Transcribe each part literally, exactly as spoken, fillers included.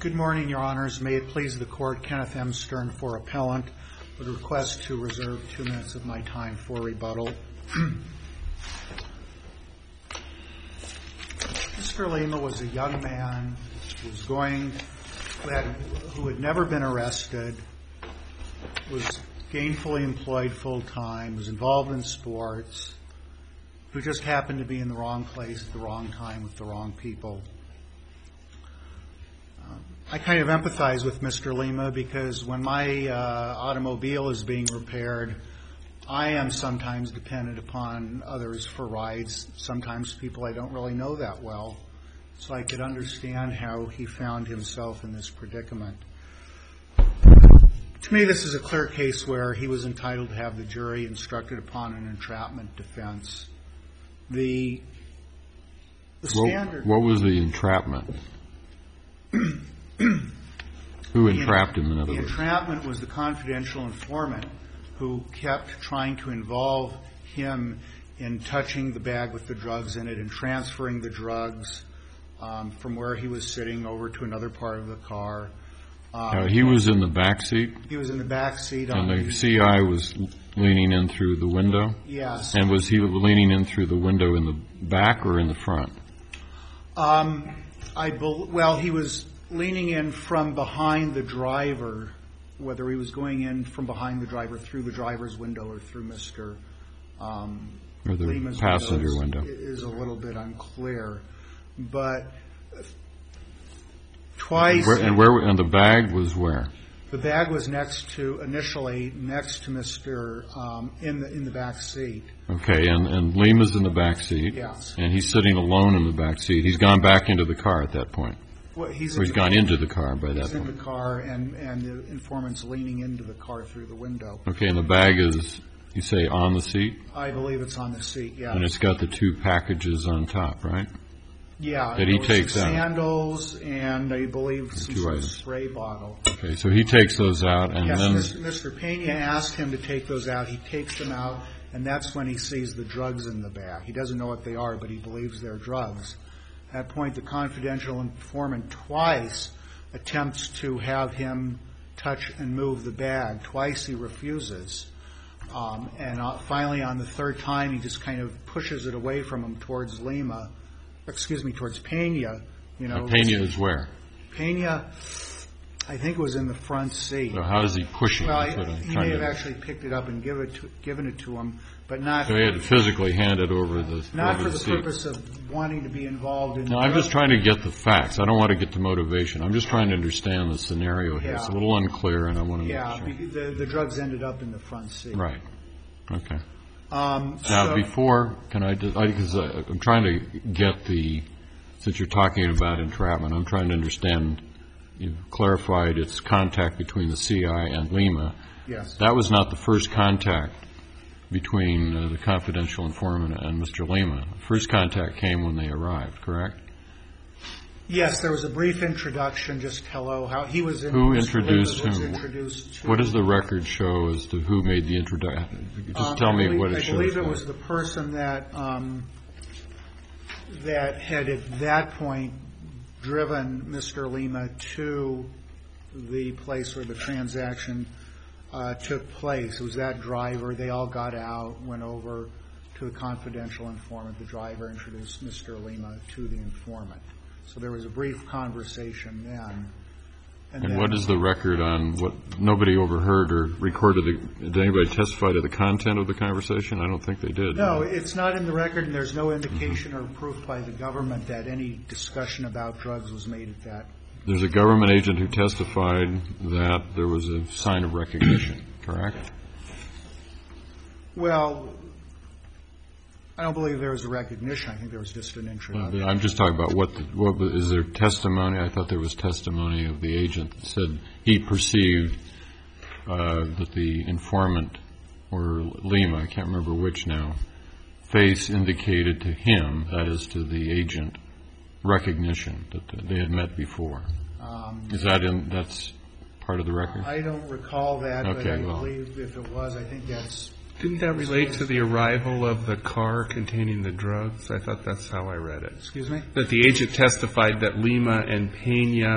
Good morning, Your Honors. May it please the Court, Kenneth M. Stern for appellant, with a request to reserve two minutes of my time for rebuttal. Mister Lima was a young man who was going, who had, who had never been arrested, was gainfully employed full-time, was involved in sports, who just happened to be in the wrong place at the wrong time with the wrong people. I kind of empathize with Mister Lima because when my uh, automobile is being repaired, I am sometimes dependent upon others for rides, sometimes people I don't really know that well. So I could understand how he found himself in this predicament. To me, this is a clear case where he was entitled to have the jury instructed upon an entrapment defense. The, the standard... What, what was the entrapment? Who entrapped him, in other words? The entrapment was the confidential informant who kept trying to involve him in touching the bag with the drugs in it and transferring the drugs um, from where he was sitting over to another part of the car. Um, now, he was in the back seat? He was in the back seat. And the C I was leaning in through the window? Yes. And was he leaning in through the window in the back or in the front? Um, I be- well, he was leaning in from behind the driver, whether he was going in from behind the driver through the driver's window or through Mister Um, or the Lima's passenger window window is a little bit unclear. But twice... Where, and where? And the bag was where? The bag was next to, initially, next to Mister Um, in the in the back seat. Okay, and, and Lima's in the back seat. Yes. And he's sitting alone in the back seat. He's gone back into the car at that point. Well, he's or he's in gone the, into the car by that he's point. He's in the car, and, and the informant's leaning into the car through the window. Okay, and the bag is, you say, on the seat? I believe it's on the seat, yeah. And it's got the two packages on top, right? Yeah. That he takes some out. Sandals and I believe some two sort of items. spray bottle. Okay, so he takes those out, and yes, then... Mister Mister Pena asked him to take those out. He takes them out, and that's when he sees the drugs in the bag. He doesn't know what they are, but he believes they're drugs. At that point, the confidential informant twice attempts to have him touch and move the bag. Twice he refuses. Um, and uh, finally, on the third time, he just kind of pushes it away from him towards Lima. Excuse me, towards Pena. You know, Pena is where? Pena, I think, was in the front seat. So how is he pushing well, it? Well, he may have to... actually picked it up and give it to, given it to him, but not... So he had to physically hand it over the Not over for the, the purpose of wanting to be involved in... No, I'm just trying to get the facts. I don't want to get to motivation. I'm just trying to understand the scenario here. Yeah. It's a little unclear, and I want to yeah, make sure. Yeah, the, the drugs ended up in the front seat. Right. Okay. Um, now, so, before, can I, because I'm trying to get the, since you're talking about entrapment, I'm trying to understand, you've clarified it's contact between the C I and Lima. Yes. That was not the first contact between uh, the confidential informant and Mister Lima. First contact came when they arrived, correct? Yes, there was a brief introduction, just hello. How he was in, Who Mister introduced was him? Introduced to, what does the record show as to who made the introduction? Just um, tell me believe, what it I shows. I believe it like. was the person that um, that had at that point driven Mister Lima to the place where the transaction uh, took place. It was that driver. They all got out, went over to the confidential informant. The driver introduced Mister Lima to the informant. So there was a brief conversation then. And, and what is the record on what nobody overheard or recorded? The, did anybody testify to the content of the conversation? I don't think they did. No, it's not in the record, and there's no indication mm-hmm. or proof by the government that any discussion about drugs was made at that. There's a government agent who testified that there was a sign of recognition, correct? Well, I don't believe there was a recognition. I think there was just an introduction. I'm just talking about what, the, what is there testimony? I thought there was testimony of the agent that said he perceived uh, that the informant, or Lima, I can't remember which now, face indicated to him, that is to the agent, recognition that they had met before. Um, is that in, that's part of the record? I don't recall that, okay, but I well. believe if it was, I think that's... Didn't that relate to the arrival of the car containing the drugs? I thought that's how I read it. Excuse me? That the agent testified that Lima and Pena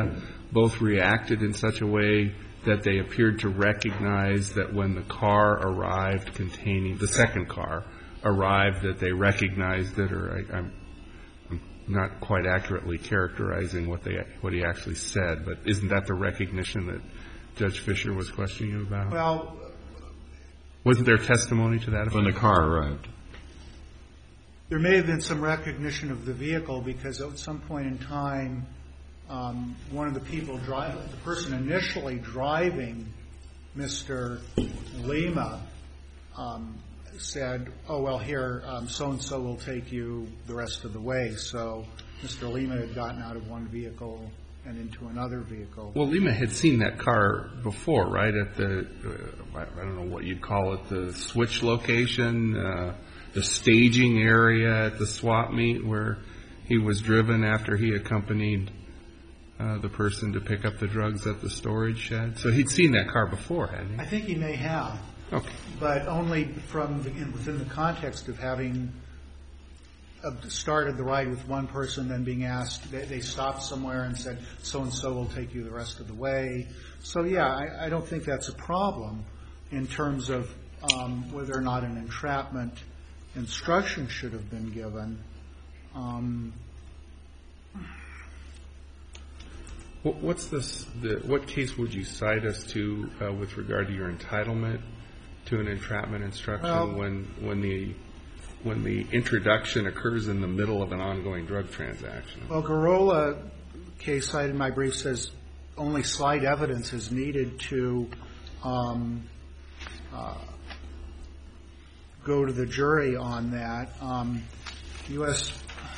both reacted in such a way that they appeared to recognize that when the car arrived containing, the second car arrived, that they recognized it, or I, I'm, I'm not quite accurately characterizing what they what he actually said, but isn't that the recognition that Judge Fisher was questioning you about? Well, wasn't there testimony to that effect? When the car arrived. there may have been some recognition of the vehicle because at some point in time, um, one of the people driving, the person initially driving Mister Lima, um, said, "Oh well, here, um, so and so will take you the rest of the way." So Mister Lima had gotten out of one vehicle and into another vehicle. Well, Lima had seen that car before, right? At the, uh, I don't know what you'd call it, the switch location, uh, the staging area at the swap meet where he was driven after he accompanied uh, the person to pick up the drugs at the storage shed. So he'd seen that car before, hadn't he? I think he may have. Okay. But only from the, in, within the context of having uh, started the ride with one person, then being asked, they, they stopped somewhere and said, so-and-so will take you the rest of the way. So, yeah, I, I don't think that's a problem in terms of um, whether or not an entrapment instruction should have been given. Um, What's this? The, what case would you cite us to uh, with regard to your entitlement to an entrapment instruction well, when when the when the introduction occurs in the middle of an ongoing drug transaction? Well, Garola case cited in my brief says only slight evidence is needed to um, uh, go to the jury on that. Um, U S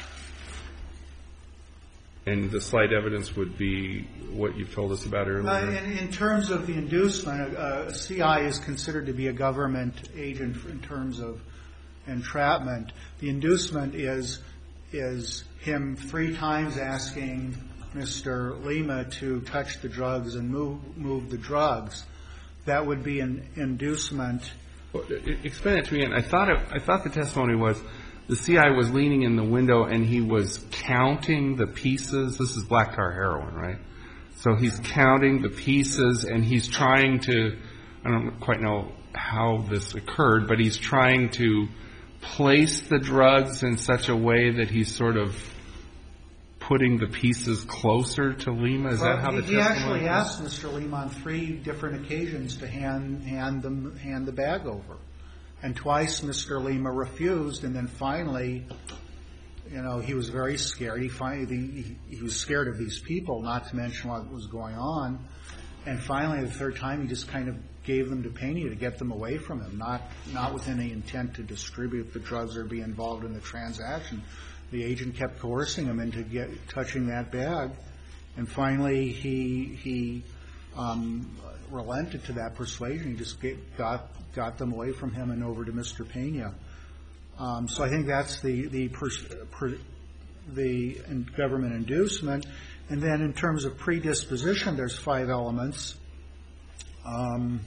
And the slight evidence would be what you've told us about earlier? Uh, in, in terms of the inducement, a, a C I is considered to be a government agent in terms of entrapment. The inducement is is him three times asking Mister Lima to touch the drugs and move move the drugs. That would be an inducement. Well, explain it to me. And I thought it, I thought the testimony was the C I was leaning in the window and he was counting the pieces. This is black tar heroin, right? So he's counting the pieces and he's trying to, I don't quite know how this occurred, but he's trying to place the drugs in such a way that he's sort of putting the pieces closer to Lima. Is well, that how the he testimony actually was? asked Mister Lima on three different occasions to hand hand them hand the bag over. And twice Mister Lima refused, and then finally, you know, he was very scared. He finally he, he was scared of these people, not to mention what was going on. And finally, the third time, he just kind of gave them to Pena to get them away from him, not not with any intent to distribute the drugs or be involved in the transaction. The agent kept coercing him into get, touching that bag, and finally he he um, relented to that persuasion. He just get, got. got them away from him and over to Mister Pena. Um, so I think that's the the, pers- per- the in government inducement. And then in terms of predisposition, there's five elements. Um,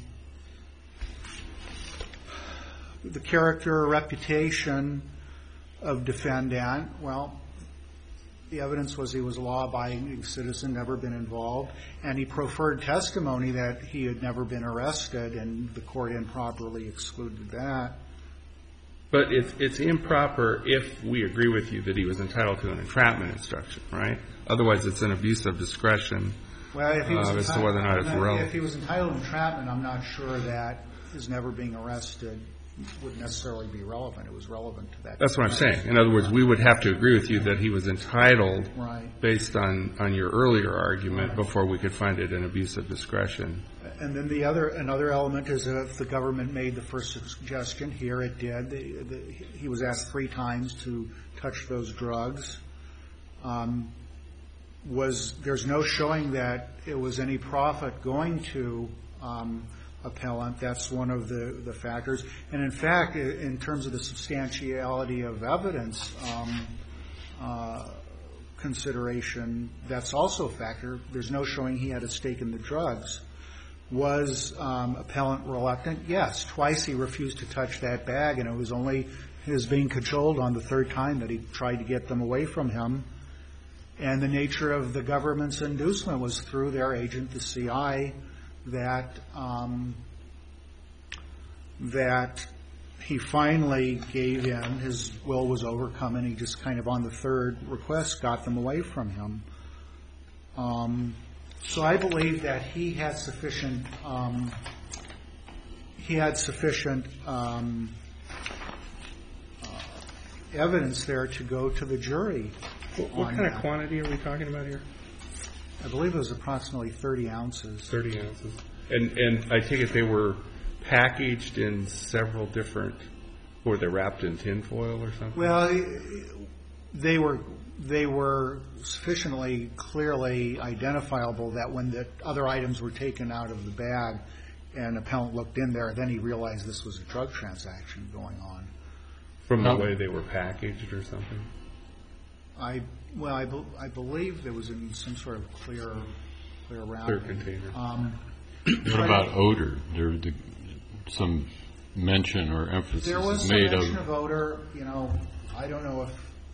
the character or reputation of defendant, well, the evidence was he was a law-abiding citizen, never been involved, and he proffered testimony that he had never been arrested, and the court improperly excluded that. But it's, it's improper if we agree with you that he was entitled to an entrapment instruction, right? Otherwise, it's an abuse of discretion well, if he was uh, as to whether or not it's relevant. If he was entitled to entrapment, I'm not sure that his never being arrested would necessarily be relevant. It was relevant to that. That's what I'm saying. In other words, we would have to agree with you that he was entitled right. based on, on your earlier argument right. before we could find it an abuse of discretion. And then the other another element is that if the government made the first suggestion, here it did. The, the, he was asked three times to touch those drugs. Um, was there's no showing that it was any profit going to um, appellant. That's one of the, the factors. And in fact, in terms of the substantiality of evidence um, uh, consideration, that's also a factor. There's no showing he had a stake in the drugs. Was um, appellant reluctant? Yes. Twice he refused to touch that bag, and it was only his being cajoled on the third time that he tried to get them away from him. And the nature of the government's inducement was through their agent, the C I, that um, that he finally gave in. His will was overcome, and he just kind of on the third request got them away from him. Um, so I believe that he had sufficient um, he had sufficient um, uh, evidence there to go to the jury. What, what kind of quantity are we talking about here? I believe it was approximately thirty ounces. thirty ounces. And and I take it they were packaged in several different, or they wrapped in tinfoil or something? Well, they were they were sufficiently clearly identifiable that when the other items were taken out of the bag and appellant looked in there, then he realized this was a drug transaction going on. From the way they were packaged or something? I well, I, be, I believe there was in some sort of clear, clear wrap. Clear container. Um, what about odor? There, the, some mention or emphasis there was is some made mention of. of odor. You know, I don't know if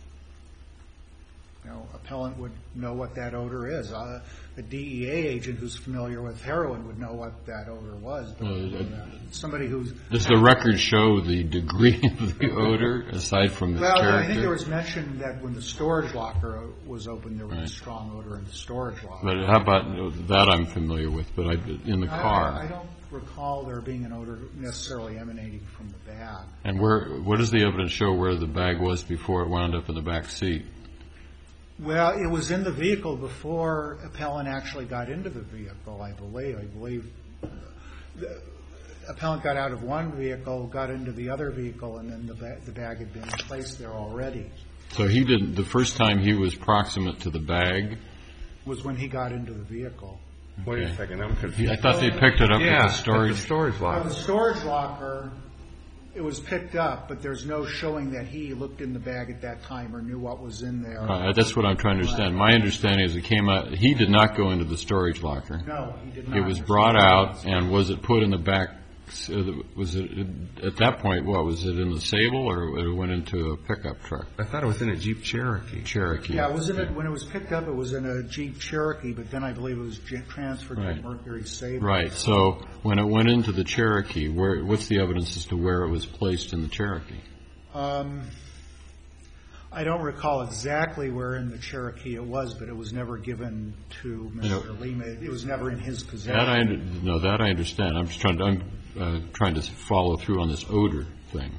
you know appellant would know what that odor is. Uh, a D E A agent who's familiar with heroin would know what that odor was. But Uh, uh, somebody who's Does the record show the degree of the odor aside from the well, character? I think there was mention that when the storage locker was open, there was Right. a strong odor in the storage locker. But how about that? I'm familiar with, but I, in the car. I, I don't recall there being an odor necessarily emanating from the bag. And where? What does the evidence show where the bag was before it wound up in the back seat? Well, it was in the vehicle before appellant actually got into the vehicle, I believe. I believe the appellant got out of one vehicle, got into the other vehicle, and then the, ba- the bag had been placed there already. So he didn't. The first time he was proximate to the bag Was when he got into the vehicle. Wait Okay. a second, I'm confused. I thought they picked it up yeah, at the storage. at the storage Well, locker. the storage locker, it was picked up, but there's no showing that he looked in the bag at that time or knew what was in there. Right, that's what I'm trying to understand. My understanding is it came out. He did not go into the storage locker. No, he did not. It was brought out, and was it put in the back? Was it at that point? What was it in the Sable, or it went into a pickup truck? I thought it was in a Jeep Cherokee. Cherokee. Yeah, it was in a, when it was picked up, it was in a Jeep Cherokee, but then I believe it was j- transferred Right. to Mercury Sable. Right. So when it went into the Cherokee, where what's the evidence as to where it was placed in the Cherokee? Um, I don't recall exactly where in the Cherokee it was, but it was never given to Mister Lima. It was never in his possession. That I under, no, that I understand. I'm just trying to I'm uh, trying to follow through on this odor thing.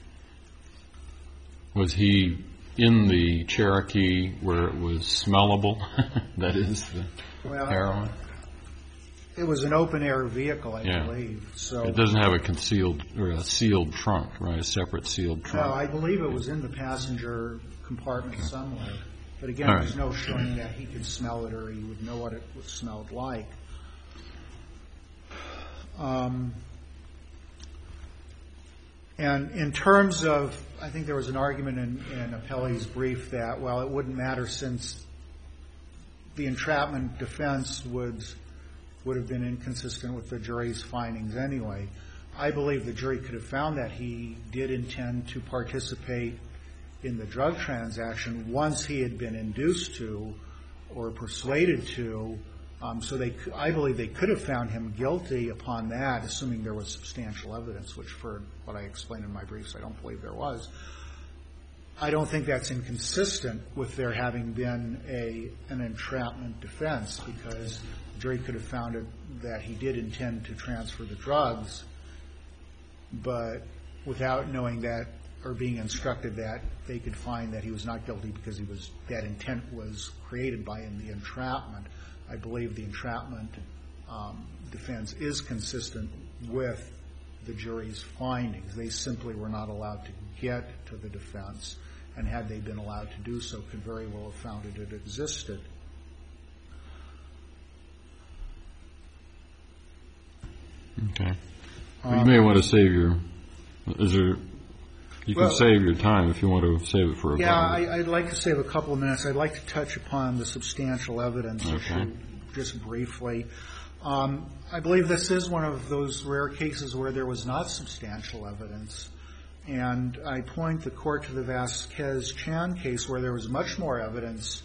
Was he in the Cherokee where it was smellable? That is the Well, heroin. It was an open air vehicle, I Yeah. believe. So It doesn't have a concealed or a sealed trunk, right? A separate sealed no, trunk. I believe it was in the passenger compartment somewhere. But again, All right. there's no showing that he could smell it or he would know what it smelled like. Um, and in terms of, I think there was an argument in, in Appelli's brief that, well, it wouldn't matter since the entrapment defense would would have been inconsistent with the jury's findings anyway. I believe the jury could have found that he did intend to participate in the drug transaction once he had been induced to or persuaded to. Um, so they, I believe they could have found him guilty upon that, assuming there was substantial evidence, which for what I explained in my briefs, I don't believe there was. I don't think that's inconsistent with there having been a an entrapment defense, because the jury could have found it that he did intend to transfer the drugs, but without knowing that or being instructed that they could find that he was not guilty because he was that intent was created by him, the entrapment. I believe the entrapment um, defense is consistent with the jury's findings. They simply were not allowed to get to the defense, and had they been allowed to do so, could very well have found it it existed. Okay. Well, you may want to save your. Is there? You can Well- save your time if you want to save it for a Yeah, moment. I, I'd like to save a couple of minutes. I'd like to touch upon the substantial evidence Okay. issue just briefly. Um, I believe this is one of those rare cases where there was not substantial evidence. And I point the court to the Vasquez-Chan case where there was much more evidence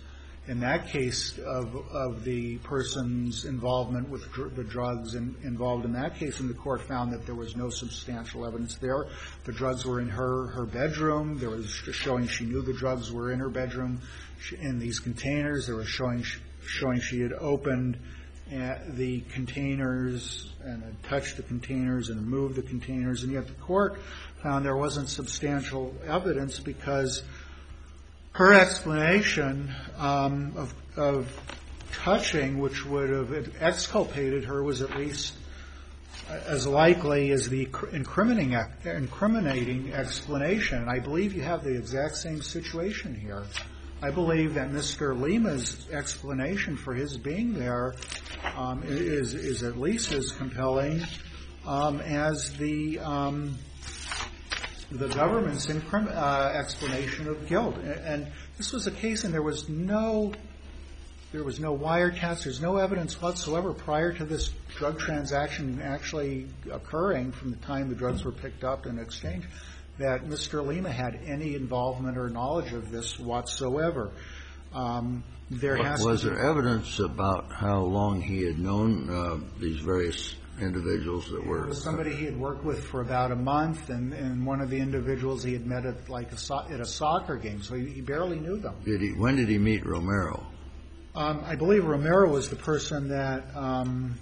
in that case of of the person's involvement with dr- the drugs in, involved in that case, and the court found that there was no substantial evidence there. The drugs were in her her bedroom. There was showing she knew the drugs were in her bedroom in these containers. There was showing showing she had opened uh, the containers and had touched the containers and moved the containers, and yet the court found there wasn't substantial evidence because her explanation um, of, of touching, which would have exculpated her, was at least as likely as the incriminating, incriminating explanation. And I believe you have the exact same situation here. I believe that Mister Lima's explanation for his being there um, is, is at least as compelling um, as the um, the government's incrim- uh, explanation of guilt. And, and this was a case, and there was no, there was no wiretaps. There's no evidence whatsoever prior to this drug transaction actually occurring from the time the drugs were picked up and exchanged that Mister Lima had any involvement or knowledge of this whatsoever. Um, there what, has was to be, there evidence about how long he had known uh, these various individuals that were... It was somebody he had worked with for about a month, and, and one of the individuals he had met at like a so- at a soccer game, so he, he barely knew them. Did he? When did he meet Romero? Um, I believe Romero was the person that um,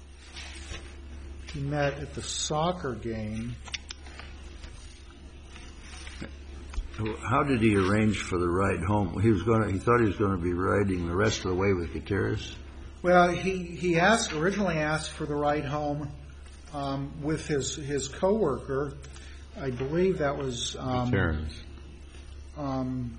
he met at the soccer game. How did he arrange for the ride home? He was going to. He thought he was going to be riding the rest of the way with Gutierrez. Well, he, he asked originally asked for the ride home um, with his his coworker. I believe that was um, Gutierrez. Um,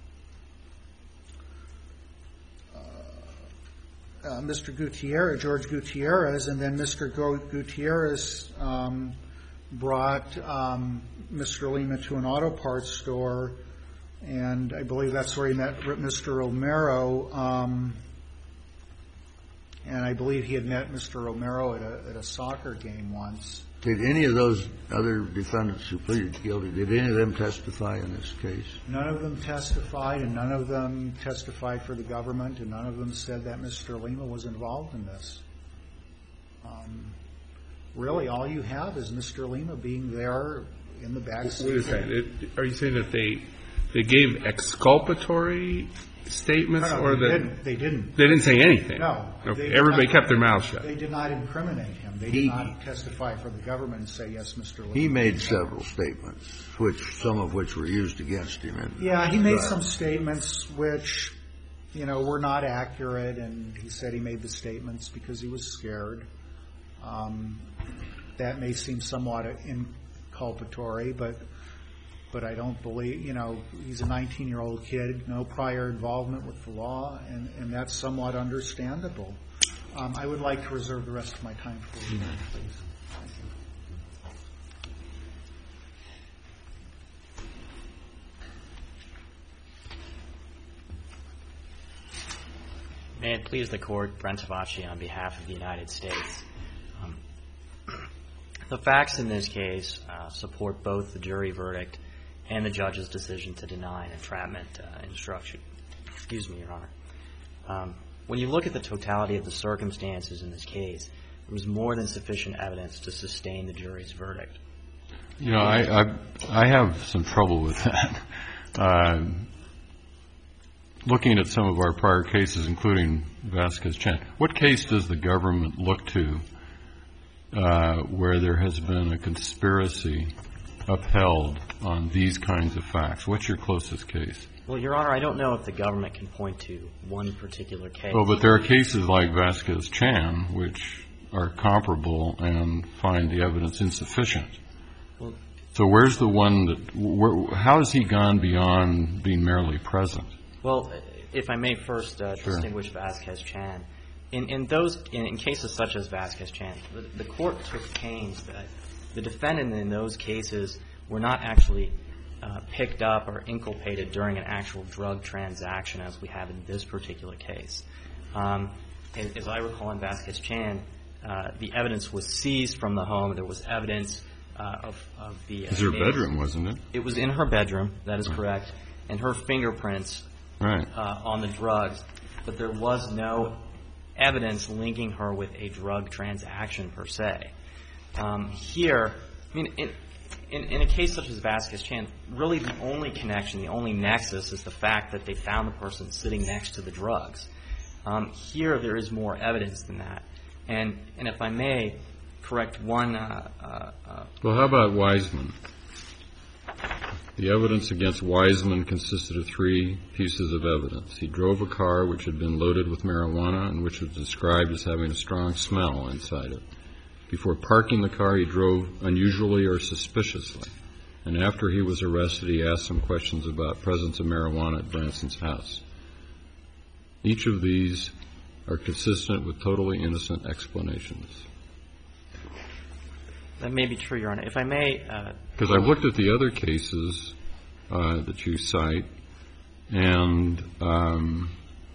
uh, uh, Mister Gutierrez, George Gutierrez, and then Mister Go- Gutierrez um, brought um, Mister Lima to an auto parts store, and I believe that's where he met Mister Romero. Um, And I believe he had met Mister Romero at a, at a soccer game once. Did any of those other defendants who pleaded guilty, did any of them testify in this case? None of them testified, and none of them testified for the government, and none of them said that Mister Lima was involved in this. Um, really, all you have is Mister Lima being there in the back seat. Wait a second. It, are you saying that they they gave exculpatory statements, No, no, or they that didn't. They didn't. they didn't say anything? No. Okay. They Everybody did kept their not, mouths shut. They did not incriminate him. They He- did not testify for the government and say, yes, Mister Lima. He made several statements, which some of which were used against him. In Yeah, he made trial. some statements which, you know, were not accurate, and he said he made the statements because he was scared. Um, that may seem somewhat inculpatory, but but I don't believe, you know, he's a nineteen-year-old kid, no prior involvement with the law, and, and that's somewhat understandable. Um, I would like to reserve the rest of my time for you, please. Thank you. May it please the Court, Brent Tavacci on behalf of the United States. Um, the facts in this case uh, support both the jury verdict and the judge's decision to deny an entrapment uh, instruction. Excuse me, Your Honor. Um, when you look at the totality of the circumstances in this case, there was more than sufficient evidence to sustain the jury's verdict. You know, I I, I have some trouble with that. Uh, looking at some of our prior cases, including Vasquez-Chan, what case does the government look to uh, where there has been a conspiracy upheld on these kinds of facts? What's your closest case? Well, Your Honor, I don't know if the government can point to one particular case. Well, but there are cases like Vasquez-Chan which are comparable and find the evidence insufficient. Well, so where's the one that, where, how has he gone beyond being merely present? Well, if I may first uh, Sure. distinguish Vasquez-Chan. In, in those, in, in cases such as Vasquez-Chan, the, the court took pains that the defendant in those cases were not actually uh, picked up or inculpated during an actual drug transaction as we have in this particular case. Um, as, as I recall in Vasquez-Chan, uh, the evidence was seized from the home. There was evidence uh, of, of the... It was her bedroom, wasn't it? It was in her bedroom, that is correct, and her fingerprints right. uh, on the drugs, but there was no evidence linking her with a drug transaction per se. Um, here, I mean, in, in, in a case such as Vasquez-Chan, really the only connection, the only nexus is the fact that they found the person sitting next to the drugs. Um, here, there is more evidence than that. And, and if I may correct one... Uh, uh, uh, well, how about Wiseman? The evidence against Wiseman consisted of three pieces of evidence. He drove a car which had been loaded with marijuana and which was described as having a strong smell inside it. Before parking the car, he drove unusually or suspiciously. And after he was arrested, he asked some questions about presence of marijuana at Branson's house. Each of these are consistent with totally innocent explanations. That may be true, Your Honor. If I may... Because uh, I've looked at the other cases uh, that you cite, and, um,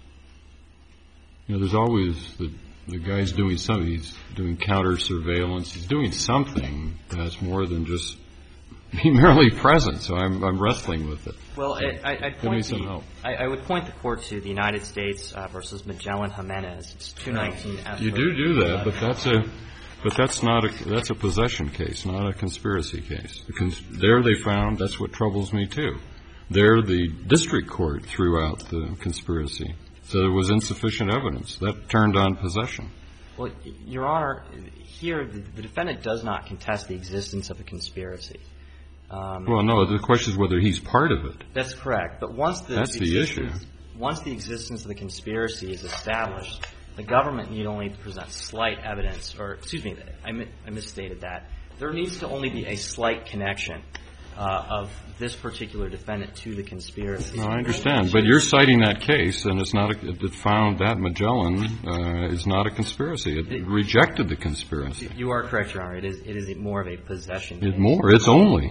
you know, there's always the, the guy's doing something. He's doing counter surveillance. He's doing something that's more than just being merely present. So I'm, I'm wrestling with it. Well, so I, I'd give me point some the, help. I, I would point the court to the United States uh, versus Magellan Jimenez. It's two nineteen. You do do that, but that's a... But that's not a that's a possession case, not a conspiracy case. Because there they found, that's what troubles me too. There the district court threw out the conspiracy. So there was insufficient evidence. That turned on possession. Well, Your Honor, here the, the defendant does not contest the existence of a conspiracy. Um, well, no, the question is whether he's part of it. That's correct. But once the That's the issue. Once the existence of the conspiracy is established, the government need only present slight evidence, or excuse me, I, mi- I misstated that. There needs to only be a slight connection uh, of this particular defendant to the conspiracy. No, I understand, but you're citing that case, and it's not. A, it found that Magellan uh, is not a conspiracy. It, it rejected the conspiracy. You are correct, Your Honor. It is. It is more of a possession case. It's more. It's only.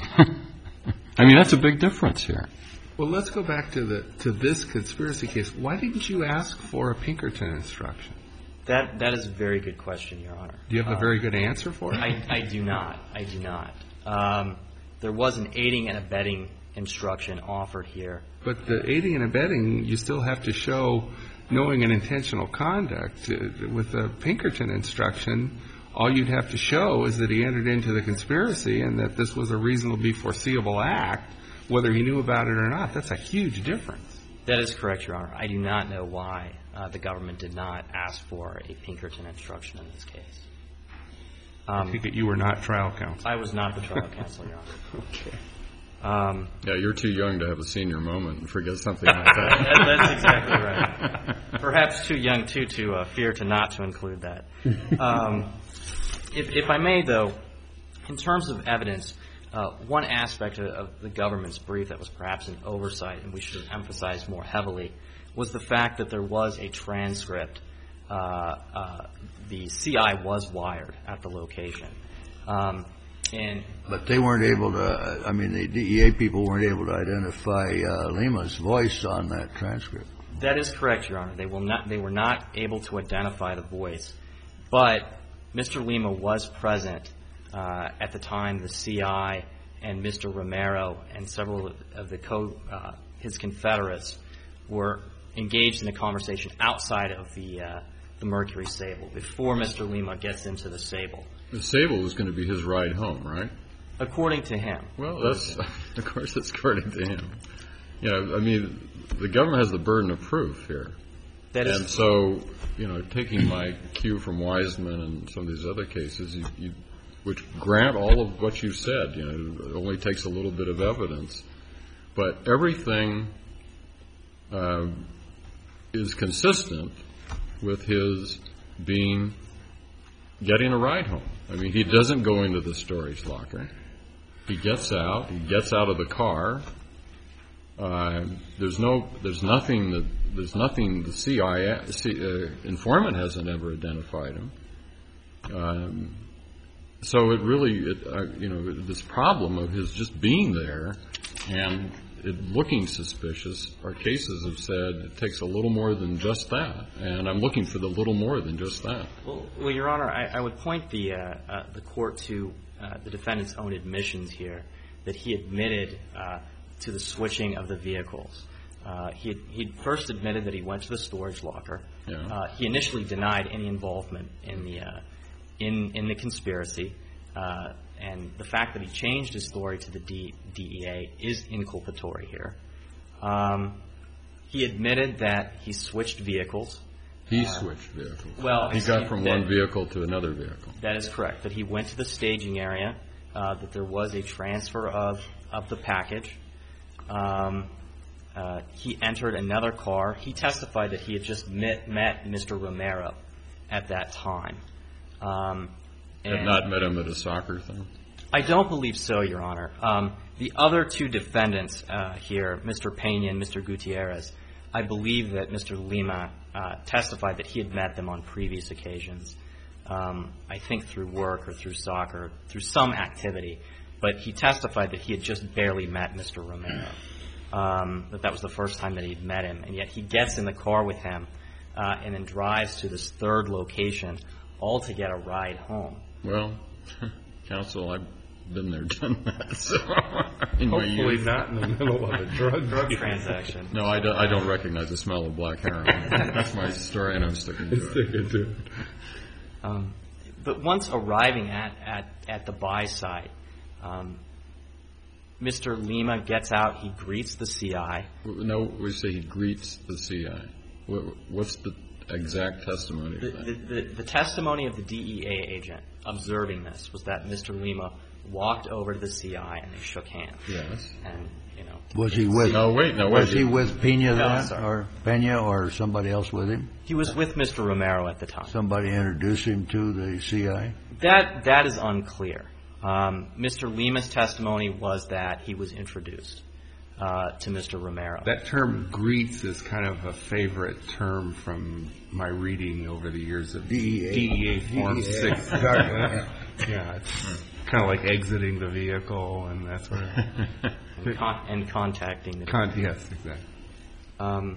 I mean, that's a big difference here. Well, let's go back to the to this conspiracy case. Why didn't you ask for a Pinkerton instruction? That that is a very good question, Your Honor. Do you have a very good answer for it? I, I do not. I do not. Um, there was an aiding and abetting instruction offered here. But the aiding and abetting, you still have to show knowing and intentional conduct. With a Pinkerton instruction, all you'd have to show is that he entered into the conspiracy and that this was a reasonably foreseeable act, whether he knew about it or not. That's a huge difference. That is correct, Your Honor. I do not know why uh, the government did not ask for a Pinkerton instruction in this case. Um, I take it you were not trial counsel. I was not the trial counsel, Your Honor. Okay. Um, yeah, you're too young to have a senior moment and forget something like that. That's exactly right. Perhaps too young, too, to uh, fear to not to include that. Um, if, if I may, though, in terms of evidence, Uh, one aspect of, of the government's brief that was perhaps an oversight and we should have emphasized more heavily was the fact that there was a transcript. Uh, uh, the C I was wired at the location. Um, and but they weren't able to, I mean, the D E A people weren't able to identify uh, Lima's voice on that transcript. That is correct, Your Honor. They, will not, they were not able to identify the voice. But Mister Lima was present Uh, at the time. The C I and Mister Romero and several of the co, uh, his confederates were engaged in a conversation outside of the uh, the Mercury Sable before Mister Lima gets into the Sable. The Sable was going to be his ride home, right? According to him. Well, that's of course it's according to him. You know, I mean, the government has the burden of proof here. That is, and so, you know, taking my cue from Wiseman and some of these other cases, you, you which grant all of what you said, you know, it only takes a little bit of evidence. But everything uh, is consistent with his being, getting a ride home. I mean, he doesn't go into the storage locker. He gets out. He gets out of the car. Uh, there's no, there's nothing that, there's nothing the C I A, uh, informant hasn't ever identified him. Um, So it really, it, uh, you know, this problem of his just being there and it looking suspicious, our cases have said it takes a little more than just that. And I'm looking for the little more than just that. Well, well Your Honor, I, I would point the uh, uh, the court to uh, the defendant's own admissions here that he admitted uh, to the switching of the vehicles. Uh, he he first admitted that he went to the storage locker. Yeah. Uh, he initially denied any involvement in the uh, in in the conspiracy, uh, and the fact that he changed his story to the D, DEA is inculpatory here. Um, he admitted that he switched vehicles. He uh, switched vehicles. Well, he got from that, one vehicle to another vehicle. That is correct. That he went to the staging area. Uh, that there was a transfer of of the package. Um, Uh, he entered another car. He testified that he had just met, met Mister Romero at that time. Um, Had not met him at a soccer thing? I don't believe so, Your Honor. Um, the other two defendants uh, here, Mister Pena and Mister Gutierrez, I believe that Mister Lima uh, testified that he had met them on previous occasions, um, I think through work or through soccer, through some activity. But he testified that he had just barely met Mister Romero. Um, that that was the first time that he'd met him, and yet he gets in the car with him uh, and then drives to this third location, all to get a ride home. Well, counsel, I've been there, done that. So in Hopefully my not in the middle of a drug, Drug transaction. No, I don't, I don't recognize the smell of black heroin. That's my story, and I'm sticking to it. Sticking to it. Um, but once arriving at, at, at the buy site, um, Mister Lima gets out. He greets the C I. No, we say he greets the C I. What, what's the exact testimony The, of that? the, the, the testimony of the D E A agent observing this was that Mister Lima walked over to the C I and they shook hands. Yes. And, you know. Was he with? No, wait, no, Was wait. he with Pena No, then, sorry. or Pena, or somebody else with him? He was with Mister Romero at the time. Somebody introduced him to the C I. That that is unclear. Um, Mister Lima's testimony was that he was introduced uh, to Mister Romero. That term greets is kind of a favorite term from my reading over the years of D E A. D E A Form D E A. six. Yeah, it's kind of like exiting the vehicle and that sort of and, con- and contacting the Con- yes, exactly. Um,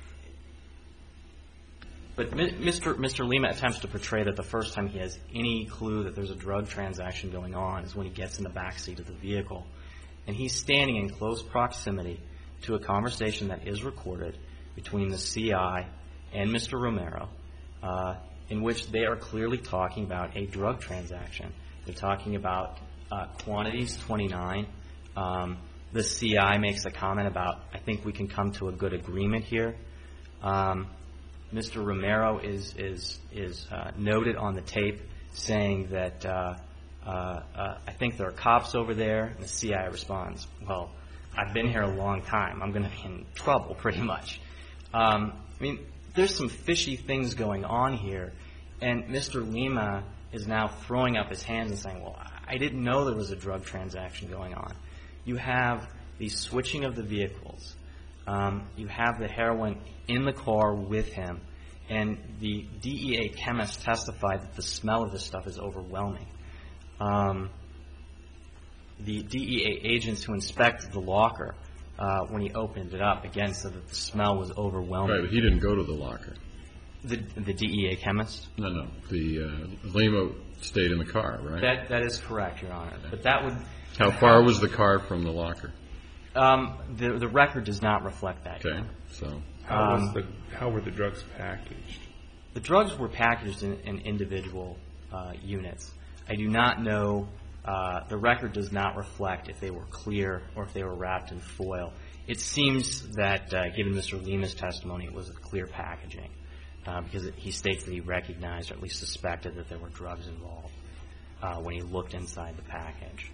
but Mi- Mister Mister Lima attempts to portray that the first time he has any clue that there's a drug transaction going on is when he gets in the back seat of the vehicle. And he's standing in close proximity to a conversation that is recorded between the C I and Mister Romero, uh, in which they are clearly talking about a drug transaction. They're talking about uh, quantities twenty-nine. Um, the C I makes a comment about, I think we can come to a good agreement here. Um, Mister Romero is is is uh, noted on the tape saying that uh, uh, uh, I think there are cops over there. And the C I responds, "Well, I've been here a long time. I'm going to be in trouble, pretty much." Um, I mean, there's some fishy things going on here, and Mister Lima is now throwing up his hands and saying, "Well, I didn't know there was a drug transaction going on." You have the switching of the vehicles. Um, you have the heroin in the car with him, and the D E A chemist testified that the smell of this stuff is overwhelming. Um, the D E A agents who inspected the locker, uh, when he opened it up, again said that the smell was overwhelming. Right, but he didn't go to the locker. The, the D E A chemist? No, no. The uh, Lima stayed in the car, right? That that is correct, Your Honor. But that would. How far was the car from the locker? Um, the the record does not reflect that. Your Okay, Honor. so How, was Um, the, how were the drugs packaged? The drugs were packaged in, in individual uh, units. I do not know. Uh, the record does not reflect if they were clear or if they were wrapped in foil. It seems that, uh, given Mister Lima's testimony, it was a clear packaging uh, because it, he states that he recognized or at least suspected that there were drugs involved uh, when he looked inside the package.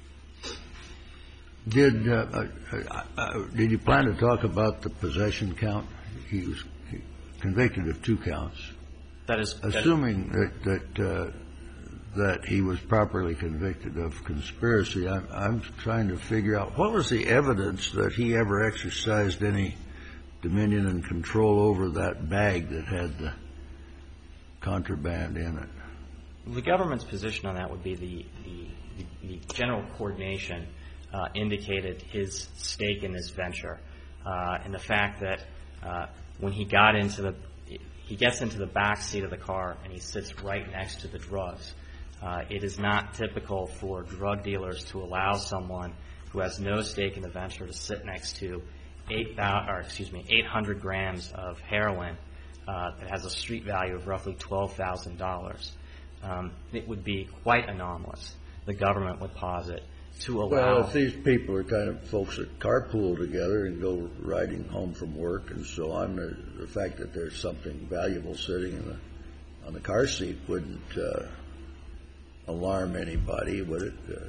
Did uh, uh, uh, did you plan to talk about the possession count? He was convicted of two counts. That is, that Assuming that that uh, that he was properly convicted of conspiracy, I'm, I'm trying to figure out what was the evidence that he ever exercised any dominion and control over that bag that had the contraband in it. The government's position on that would be the the, the, the general coordination uh, indicated his stake in this venture, uh, and the fact that uh, when he got into the he gets into the back seat of the car and he sits right next to the drugs. Uh, it is not typical for drug dealers to allow someone who has no stake in the venture to sit next to eight thousand, or excuse me, eight hundred grams of heroin uh, that has a street value of roughly twelve thousand dollars. Um, it would be quite anomalous, the government would posit, to allow... Well, if these people are kind of folks that carpool together and go riding home from work and so on, the, the fact that there's something valuable sitting in the, on the car seat wouldn't uh, alarm anybody, would it? Uh,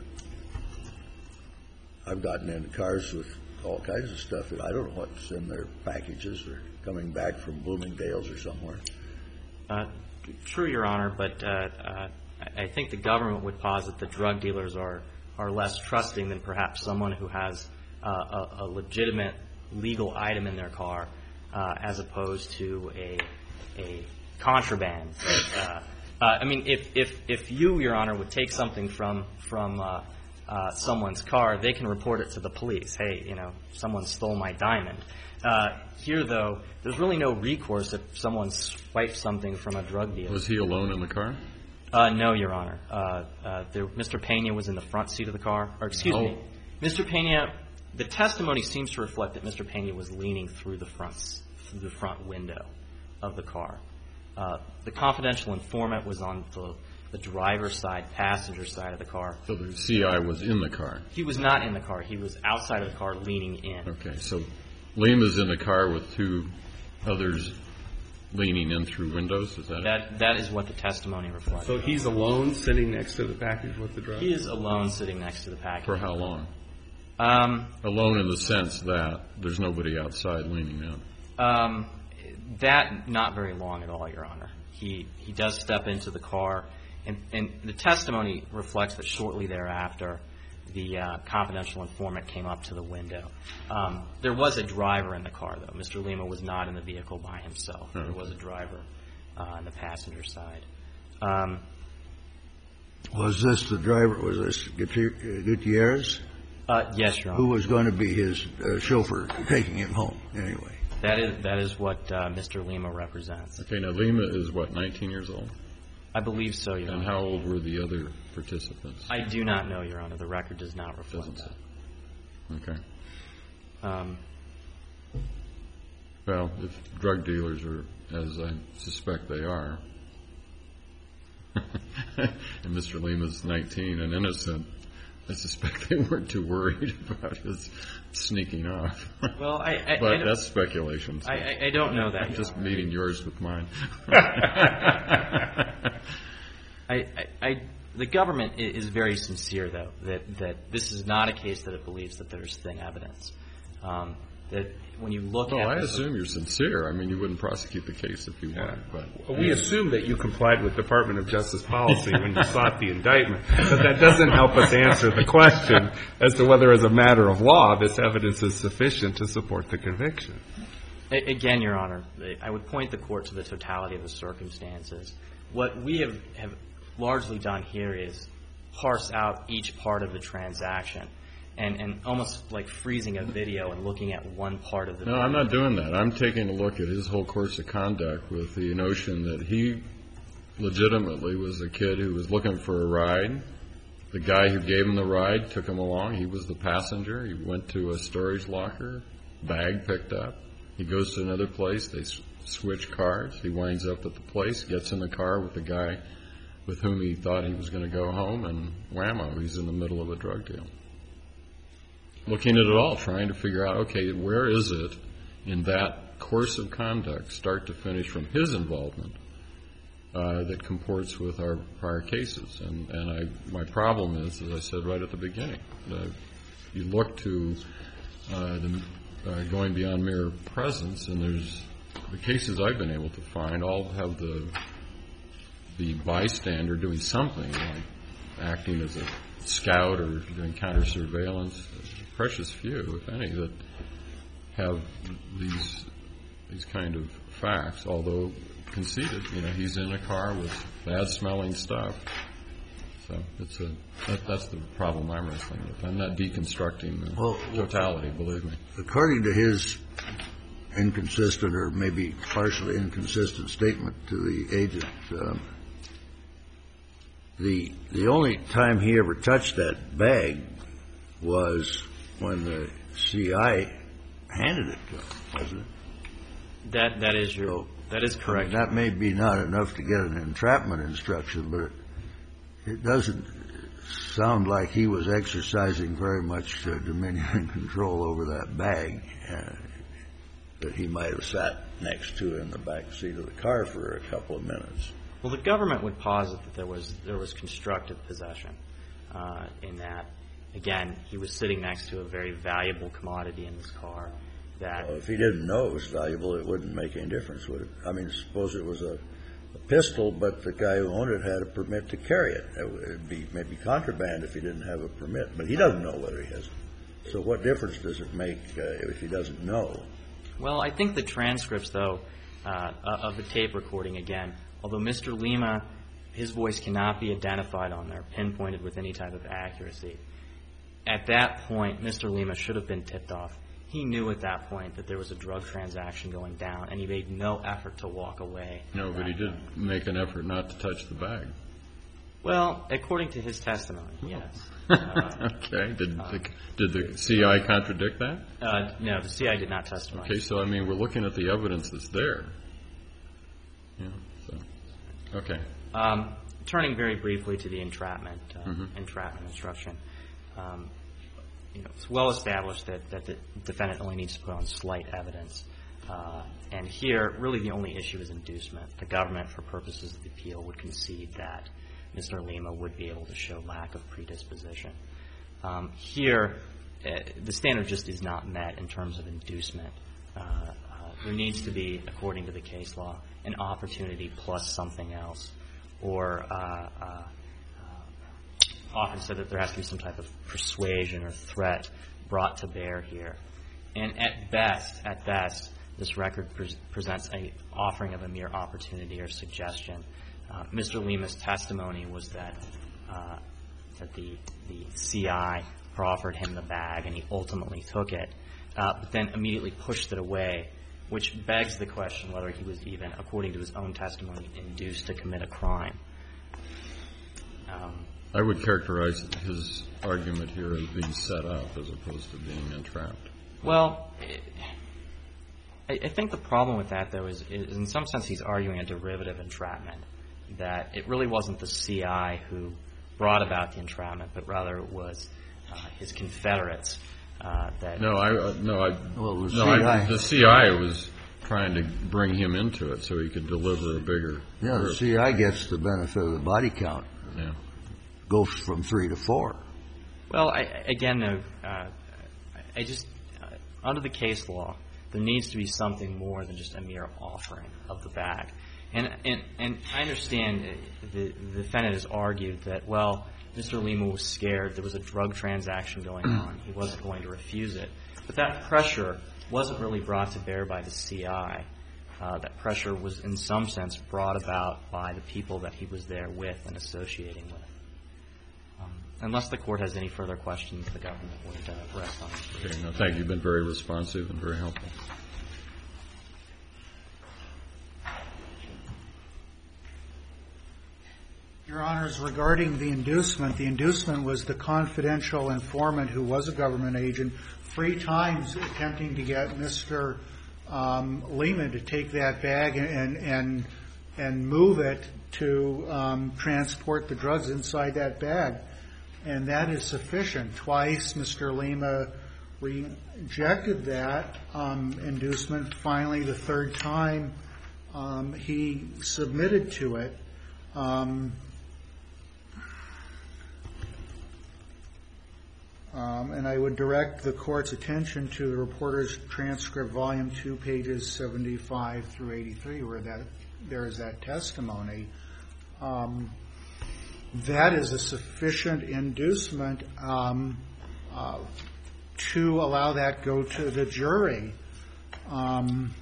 I've gotten into cars with all kinds of stuff that I don't know what's in their packages or coming back from Bloomingdale's or somewhere. Uh, true, Your Honor, but uh, uh, I think the government would posit that drug dealers are, are less trusting than perhaps someone who has uh, a, a legitimate legal item in their car uh, as opposed to a, a contraband. Uh, uh, I mean, if, if, if you, Your Honor, would take something from, from uh, Uh, someone's car, they can report it to the police. Hey, you know, someone stole my diamond. Uh, here, though, there's really no recourse if someone swipes something from a drug dealer. Was he alone in the car? Uh, no, Your Honor. Uh, uh, there, Mister Pena was in the front seat of the car. Or, excuse Oh. me, Mister Pena, the testimony seems to reflect that Mister Pena was leaning through the front, through the front window of the car. Uh, the confidential informant was on the the driver's side, passenger side of the car. So the C I was in the car? He was not in the car. He was outside of the car leaning in. Okay, so Lima's in the car with two others leaning in through windows, is that it? That, that is what the testimony reflects. So he's alone sitting next to the package with the drugs? He is alone sitting next to the package. For how long? Um, Alone in the sense that there's nobody outside leaning in. um, that, not very long at all, Your Honor. He, he does step into the car. And, and the testimony reflects that shortly thereafter, the uh, confidential informant came up to the window. Um, there was a driver in the car, though. Mister Lima was not in the vehicle by himself. Oh. There was a driver uh, on the passenger side. Um, Was this the driver, was this Gutierrez? uh, yes, Your Honor. Who was going to be his uh, chauffeur taking him home, anyway? That is, that is what uh, Mister Lima represents. Okay, now Lima is what, nineteen years old? I believe so, Your And Honor. how old were the other participants? I do not know, Your Honor. The record does not reflect Doesn't that. say. Okay. Um, Well, if drug dealers are, as I suspect they are, and Mister Lima's nineteen and innocent, I suspect they weren't too worried about his sneaking off. well, I, I, But I don't- that's speculation. So I, I, I don't know that. I'm Your just Honor. meeting yours with mine. I, I, I, the government i- is very sincere, though, that, that this is not a case that it believes that there's thin evidence. Um, that when you look Well, at I this- assume you're sincere. I mean, you wouldn't prosecute the case if you Yeah. weren't. But We assume that you complied with Department of Justice policy when you sought the indictment, but that doesn't help us answer the question as to whether, as a matter of law, this evidence is sufficient to support the conviction. A- Again, Your Honor, I would point the court to the totality of the circumstances. What we have, have largely done here is parse out each part of the transaction and, and almost like freezing a video and looking at one part of the No, video. I'm not doing that. I'm taking a look at his whole course of conduct with the notion that he legitimately was a kid who was looking for a ride. The guy who gave him the ride took him along. He was the passenger. He went to a storage locker, bag picked up. He goes to another place. They s- switch cars. He winds up at the place, gets in the car with the guy with whom he thought he was going to go home, and whammo, he's in the middle of a drug deal. Looking at it all, trying to figure out, okay, where is it in that course of conduct, start to finish, from his involvement, uh, that comports with our prior cases. And, and I, my problem is, as I said right at the beginning, uh, you look to uh, the, uh, going beyond mere presence, and there's the cases I've been able to find all have the the bystander doing something, like acting as a scout or doing counter surveillance. Precious few, if any, that have these these kind of facts, although conceded, you know, he's in a car with bad smelling stuff. So it's a that, that's the problem I'm wrestling with. I'm not deconstructing the Well, totality, believe me. According to his inconsistent or maybe partially inconsistent statement to the agent, um, the the only time he ever touched that bag was when the C I handed it to him, wasn't it? That that is your So, that is correct. I mean, that may be not enough to get an entrapment instruction, but it, it doesn't sound like he was exercising very much uh, dominion and control over that bag uh, that he might have sat next to in the back seat of the car for a couple of minutes. Well, the government would posit that there was there was constructive possession uh, in that. Again, he was sitting next to a very valuable commodity in his car. That Well, if he didn't know it was valuable, it wouldn't make any difference, would it? I mean, suppose it was a, a pistol, but the guy who owned it had a permit to carry it. It would be maybe contraband if he didn't have a permit, but he doesn't know whether he has it. So what difference does it make uh, if he doesn't know? Well, I think the transcripts, though, uh, of the tape recording, again, although Mister Lima, his voice cannot be identified on there, pinpointed with any type of accuracy. At that point, Mister Lima should have been tipped off. He knew at that point that there was a drug transaction going down, and he made no effort to walk away. No, but he did make an effort not to touch the bag. Well, according to his testimony, yes. Uh, Okay. Did the, did the C I contradict that? uh, no, the C I did not testify. Okay, so I mean, we're looking at the evidence that's there. Yeah. So, okay. Um, turning very briefly to the entrapment, uh, Mhm. entrapment instruction. Um, you know, it's well established that, that the defendant only needs to put on slight evidence. Uh, and here, really the only issue is inducement. The government, for purposes of the appeal, would concede that Mister Lima would be able to show lack of predisposition. Um, here, uh, the standard just is not met in terms of inducement. Uh, uh, there needs to be, according to the case law, an opportunity plus something else. Or uh, uh, often said that there has to be some type of persuasion or threat brought to bear here. And at best, at best, this record pre- presents an offering of a mere opportunity or suggestion. Uh, Mister Lima's testimony was that uh, that the the C I proffered him the bag and he ultimately took it, uh, but then immediately pushed it away, which begs the question whether he was even, according to his own testimony, induced to commit a crime. Um, I would characterize his argument here as being set up as opposed to being entrapped. Well, it, I, I think the problem with that, though, is, is in some sense he's arguing a derivative entrapment, that it really wasn't the C I who brought about the entrapment, but rather it was uh, his confederates uh, that... No, I uh, no, I Well, the no, C I I, the C I was trying to bring him into it so he could deliver a bigger. Yeah, the group. C I gets the benefit of the body count. Yeah. Goes from three to four. Well, I, again, though, uh, I just, uh, under the case law, there needs to be something more than just a mere offering of the bag. And and, and I understand the, the defendant has argued that, well, Mister Lima was scared. There was a drug transaction going on. He wasn't going to refuse it. But that pressure wasn't really brought to bear by the C I. Uh, that pressure was, in some sense, brought about by the people that he was there with and associating with. Um, unless the Court has any further questions, the government would uh, rest on it. Okay. No, thank you. You've been very responsive and very helpful. Your Honors, regarding the inducement, the inducement was the confidential informant who was a government agent three times attempting to get Mister Um, Lima to take that bag and and and move it to um, transport the drugs inside that bag, and that is sufficient. Twice, Mister Lima rejected that um, inducement. Finally, the third time, um, he submitted to it. Um, Um, and I would direct the Court's attention to the reporter's transcript, volume two, pages seventy-five through eighty-three, where that there is that testimony. Um, that is a sufficient inducement um, uh, to allow that go to the jury. Um,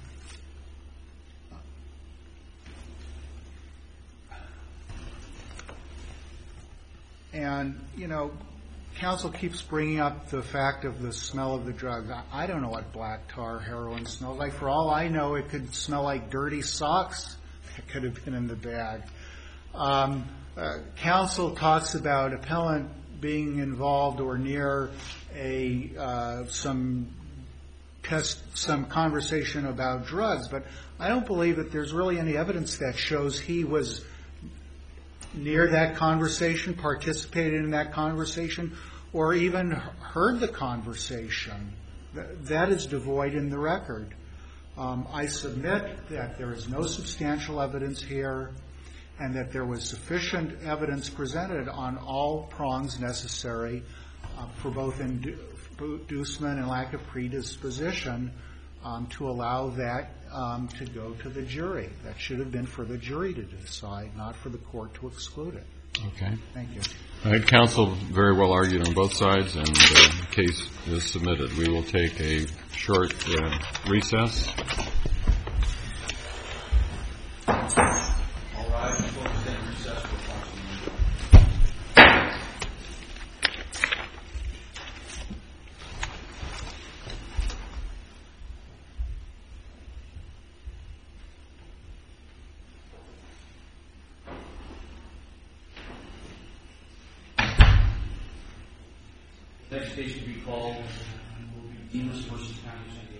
and, you know, counsel keeps bringing up the fact of the smell of the drug. I don't know what black tar heroin smells like. For all I know, it could smell like dirty socks that could have been in the bag. Um, uh, counsel talks about appellant being involved or near a uh, some test some conversation about drugs, but I don't believe that there's really any evidence that shows he was near that conversation, participated in that conversation, or even heard the conversation. That is devoid in the record. Um, I submit that there is no substantial evidence here and that there was sufficient evidence presented on all prongs necessary uh, for both inducement and lack of predisposition um, to allow that um, to go to the jury. That should have been for the jury to decide, not for the court to exclude it. Okay. Thank you. All right, counsel very well argued on both sides, and the case is submitted. We will take a short uh, recess. All rise. Before we stand in recess for approximately The next case to be called will be Demas versus County of San Diego.